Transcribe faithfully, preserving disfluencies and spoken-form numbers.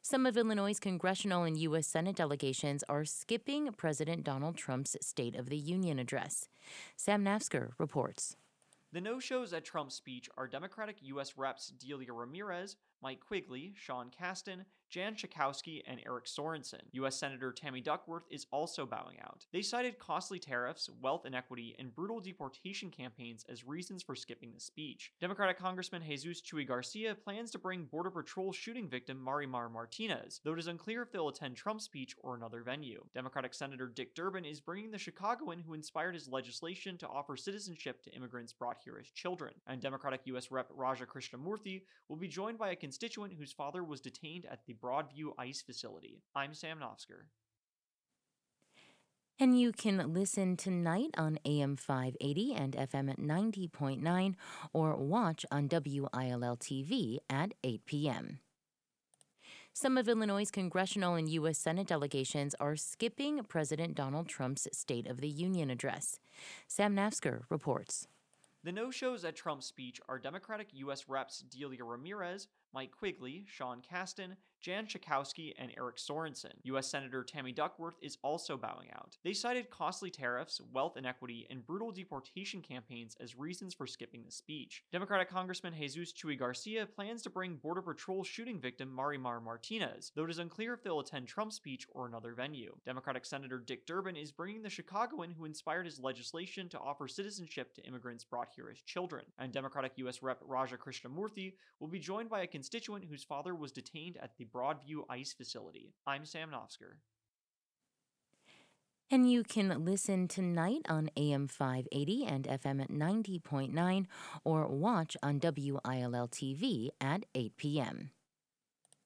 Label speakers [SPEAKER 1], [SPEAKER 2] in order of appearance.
[SPEAKER 1] Some of Illinois' congressional and U S. Senate delegations are skipping President Donald Trump's State of the Union address. Sam Nafsker reports.
[SPEAKER 2] The no-shows at Trump's speech are Democratic U S. Reps Delia Ramirez, Mike Quigley, Sean Casten, Jan Schakowsky, and Eric Sorensen. U S. Senator Tammy Duckworth is also bowing out. They cited costly tariffs, wealth inequity, and brutal deportation campaigns as reasons for skipping the speech. Democratic Congressman Jesus Chuy Garcia plans to bring Border Patrol shooting victim Marimar Martinez, though it is unclear if they'll attend Trump's speech or another venue. Democratic Senator Dick Durbin is bringing the Chicagoan who inspired his legislation to offer citizenship to immigrants brought here as children. And Democratic U S. Rep Raja Krishnamurthy will be joined by a constituent whose father was detained at the Broadview ICE facility. I'm Sam Nofsker.
[SPEAKER 1] And you can listen tonight on A M five eighty and F M at ninety point nine or watch on W I L L T V at eight p.m. Some of Illinois' congressional and U S. Senate delegations are skipping President Donald Trump's State of the Union address. Sam Nafsker reports.
[SPEAKER 2] The no-shows at Trump's speech are Democratic U S. Reps Delia Ramirez, Mike Quigley, Sean Casten, Jan Schakowsky, and Eric Sorensen. U S. Senator Tammy Duckworth is also bowing out. They cited costly tariffs, wealth inequity, and brutal deportation campaigns as reasons for skipping the speech. Democratic Congressman Jesus Chuy Garcia plans to bring Border Patrol shooting victim Marimar Martinez, though it is unclear if they'll attend Trump's speech or another venue. Democratic Senator Dick Durbin is bringing the Chicagoan who inspired his legislation to offer citizenship to immigrants brought here as children. And Democratic U S. Rep Raja Krishnamurthy will be joined by a constituent whose father was detained at the Broadview ICE facility. I'm Sam Nofsker.
[SPEAKER 1] And you can listen tonight on A M five eighty and F M at ninety point nine or watch on W I L L T V at eight p.m.